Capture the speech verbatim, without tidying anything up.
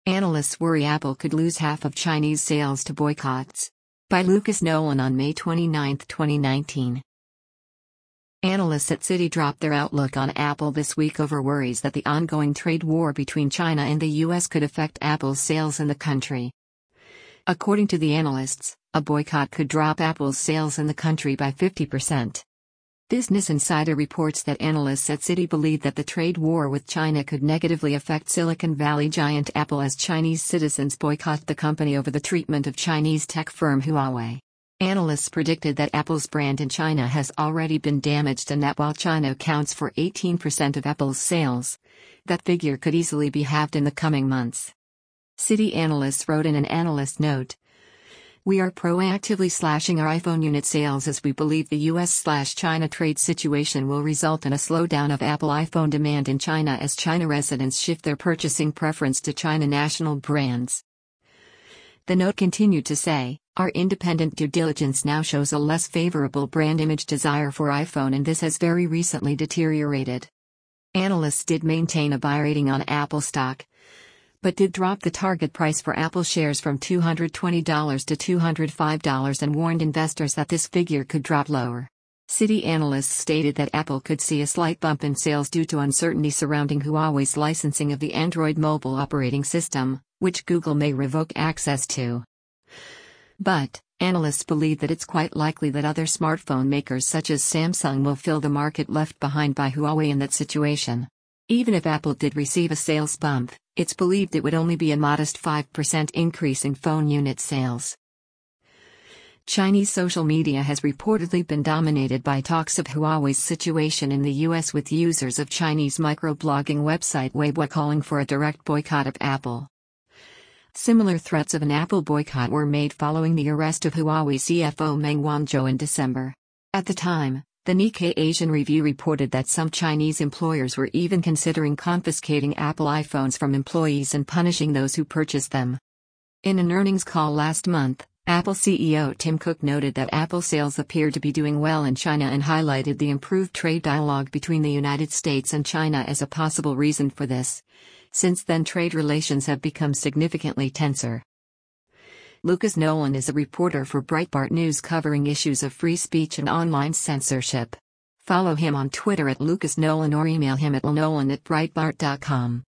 Analysts worry Apple could lose half of Chinese sales to boycotts. By Lucas Nolan on May twenty-ninth, twenty nineteen. Analysts at Citi dropped their outlook on Apple this week over worries that the ongoing trade war between China and the U S could affect Apple's sales in the country. According to the analysts, a boycott could drop Apple's sales in the country by fifty percent. Business Insider reports that analysts at Citi believe that the trade war with China could negatively affect Silicon Valley giant Apple as Chinese citizens boycott the company over the treatment of Chinese tech firm Huawei. Analysts predicted that Apple's brand in China has already been damaged and that while China accounts for eighteen percent of Apple's sales, that figure could easily be halved in the coming months. Citi analysts wrote in an analyst note, "We are proactively slashing our iPhone unit sales as we believe the U S/China trade situation will result in a slowdown of Apple iPhone demand in China as China residents shift their purchasing preference to China national brands." The note continued to say, "Our independent due diligence now shows a less favorable brand image desire for iPhone and this has very recently deteriorated." Analysts did maintain a buy rating on Apple stock, but did drop the target price for Apple shares from two hundred twenty dollars to two hundred five dollars and warned investors that this figure could drop lower. Citi analysts stated that Apple could see a slight bump in sales due to uncertainty surrounding Huawei's licensing of the Android mobile operating system, which Google may revoke access to. But, analysts believe that it's quite likely that other smartphone makers such as Samsung will fill the market left behind by Huawei in that situation. Even if Apple did receive a sales bump, it's believed it would only be a modest five percent increase in phone unit sales. Chinese social media has reportedly been dominated by talks of Huawei's situation in the U S, with users of Chinese microblogging website Weibo calling for a direct boycott of Apple. Similar threats of an Apple boycott were made following the arrest of Huawei C F O Meng Wanzhou in December. At the time, the Nikkei Asian Review reported that some Chinese employers were even considering confiscating Apple iPhones from employees and punishing those who purchased them. In an earnings call last month, Apple C E O Tim Cook noted that Apple sales appeared to be doing well in China and highlighted the improved trade dialogue between the United States and China as a possible reason for this. Since then, trade relations have become significantly tenser. Lucas Nolan is a reporter for Breitbart News covering issues of free speech and online censorship. Follow him on Twitter at Lucas Nolan or email him at nolan at breitbart dot com.